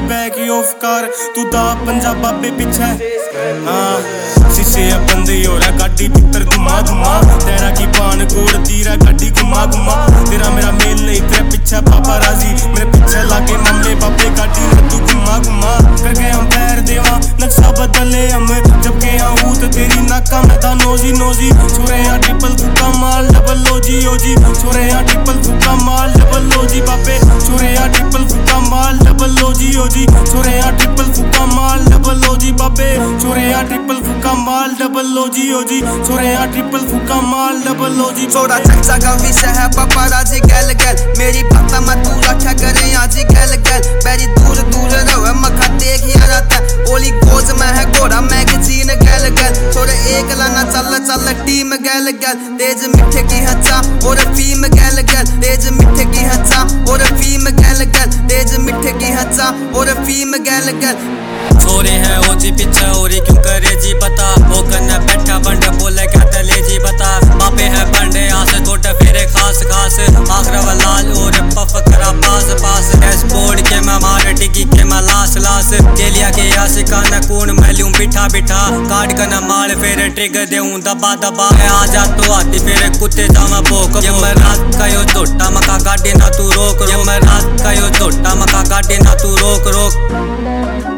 Back of कर तू दा पंजाब बाबे पीछे शीशे बंदे हो रहा गाड़ी पितर घुमा घुमा तेरा की पान कोड़ तीरा गाड़ी घुमा घुमा तेरा मेरा मेल नहीं तेरे पीछे पापा राजी मेरे पीछे लागे मम्मी बाबे गाड़ी में तू घुमा घुमा करके हम पैर देवा नक्शा बदले हम जब के आऊं तो तेरी नाका में था नोजी नोजी छोरे यहाँ ट्रिपल फुका माल डबल लोजी ओजी छोरे यहाँ ट्रिपल फुका माल डबल लोजी बाबे छोरे यहाँ ट्रिपल फुका माल डबल लोजी ओजी छोरे यहाँ ट्रिपल फुका माल डबल लोजी बाबे छोरे यहाँ ट्रिपल फुका माल डबल लोजी ओजी छोरे यहाँ ट्रिपल फुका माल डबल लोजी छोड़ा चक्सा का विषय है पापाराजी गैल गैल मेरी पता मैं तू रखा करे आज गैल गैल मेरी दूर दूर रहे मखा देख या रहता ओली गोज में है घोड़ा मैगजीन गैल गैल छोरे एक लाना चल चल टीम गैल गैल तेज मिठे की हचा और फीम गैल गैल तेज मिठे की हचा और फीम गैल गैल तेज मिठे की हचा और फीम गैल गैल छोरे है ओ जी पीछे ओरी क्यों करे जी बता वो कन्ने बैठा बंडे बोले क्या तले जी बता बापे है बंडे आस छोटे फेरे खास खास आखरा लाल और पफ करा पास पास डैशबोर्ड के मैं मारे टिकी के मैं लास लास केलिया के आशिका न कून मैं लूं बिठा बिठा काट कर न माल फेरे ट्रिगर देऊं दबा दबा आ जा तो आती फेरे कुत्ते जावा भोक ये मैं रात का यो झोटा मका गाड़ी ना तू रोक ये मैं रात का यो झोटा मका गाड़ी ना तू रोक रोक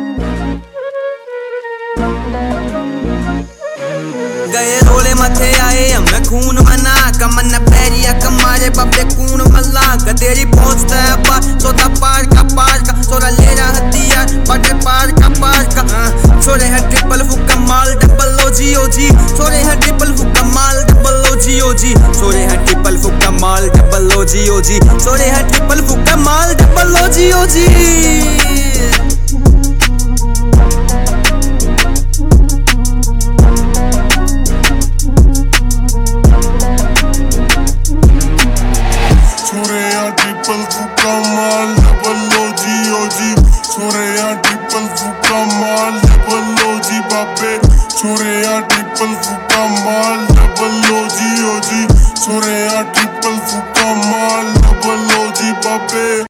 गए रोले मथे आए हमें खून मना कमन पैरिया कमारे बब्बे कून मल्ला तेरी पहुंचता है पा सोता पार का सोरा ले रहा हथियार बटे पार का छोरे है ट्रिपल फुक्का माल डबल ओजी ओजी छोरे है ट्रिपल फुक्का माल डबल ओजी ओजी छोरे है ट्रिपल फुक्का माल डबल ओजी ओजी छोरे है ट्रिपल फुक्का माल डबल ओजी ओजी ट्रिपल फुका माल डबल ओजी ओजी छोरे यहाँ ट्रिपल फुका माल डबल ओजी बाबे छोरे यहाँ ट्रिपल फुका माल डबल ओजी ओजी छोरे यहाँ ट्रिपल फुका माल डबल ओजी बाबे।